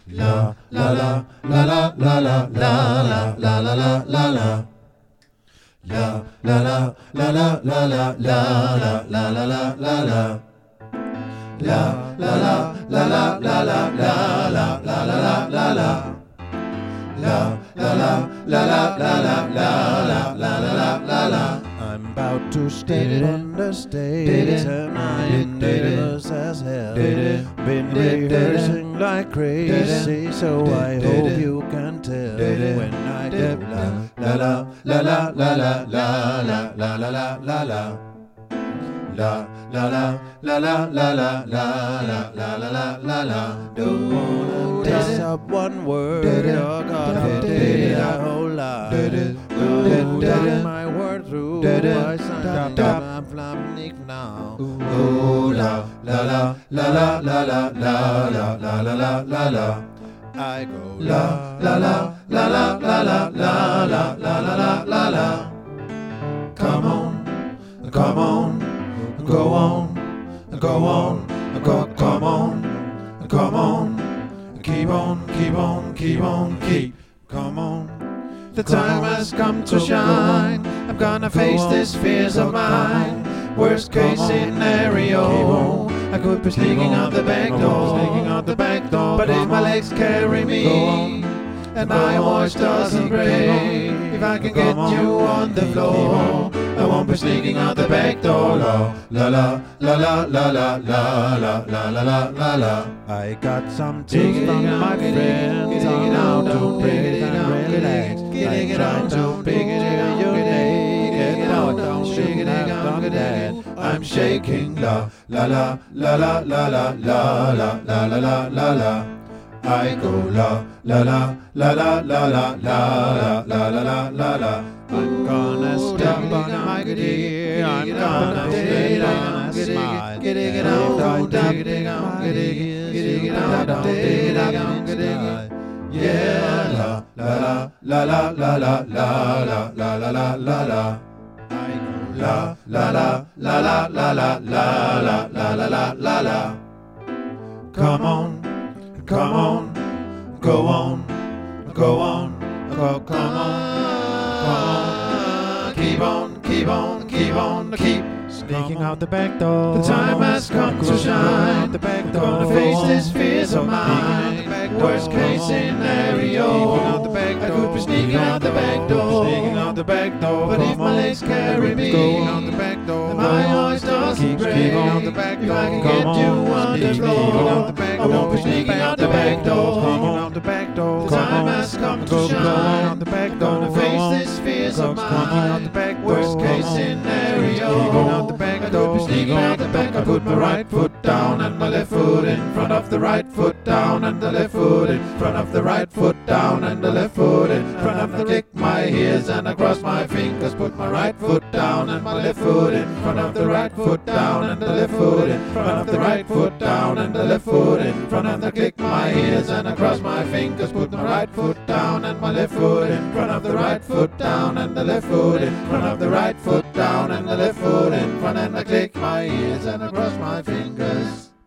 La la la la la la la la la la la la la. La la la la la la la la la la la la la. La la la la la la la la la la la la la. La la la la la la la la la la la la. I'm about to step on the stage and I am nervous as hell. Been rehearsing like crazy, so I hope you can tell when I do la la la la la la la la la la la la la. La la la la la la la la la la la la la. Don't wanna mess up one word or copy a whole lot. Don't down my word through. I signed up. I'm flaming now. Ooh la la la la la la la la la la la la la. I go La la la la la la la la la la la la la. Come on, come on. Go on, go on, come on, come on, keep on, keep on, keep on, keep, come on. The time has come to shine. I'm gonna face these fears of mine. Worst case scenario, I could be sneaking out the back door, but if my legs carry me and my voice doesn't break, if I can get you on the floor, I won't be sneaking out the back door. La la la la la la la la la la la la la. I got some tips from my friends on how to breathe and relax. I try to picture your naked out, don't shake it out that. I'm shaking. La la la la la la la la la la la la la. I go la la la la la la la la la la la la. I'm gonna step on a mic here. I'm gonna stay on a smile. Get it out, get it out, get it out, get it out. Yeah, la la la la la la la la la la la la. I go La la la la la la la la la la la la la. Come on, come on, go on, go on, come on, keep on, keep on, keep on, keep. sneaking out the back door. The time has come to shine. The back door. Gonna face these fears of mine. Worst case scenario, I could be sneaking out the back door. But if my legs carry me, and my voice doesn't break, if I can get you on the floor, I won't be sneaking out the back door. The time has come to shine. Gonna face these fears of mine. Worst case scenario, I could be sneaking out the back. I put my right foot down and my left foot in front of the right foot down and the left foot in front of the right foot down and the left foot in front of the click my heels and I cross my fingers. Put my right foot down and my left foot in front of the right foot down and the left foot in front of the right foot down and the left foot in front of the click my heels and I cross my fingers. Put my right foot down and my left foot in front of the right foot down and the left foot in front of the right foot down and the left foot in front and I click my heels and I cross my fingers.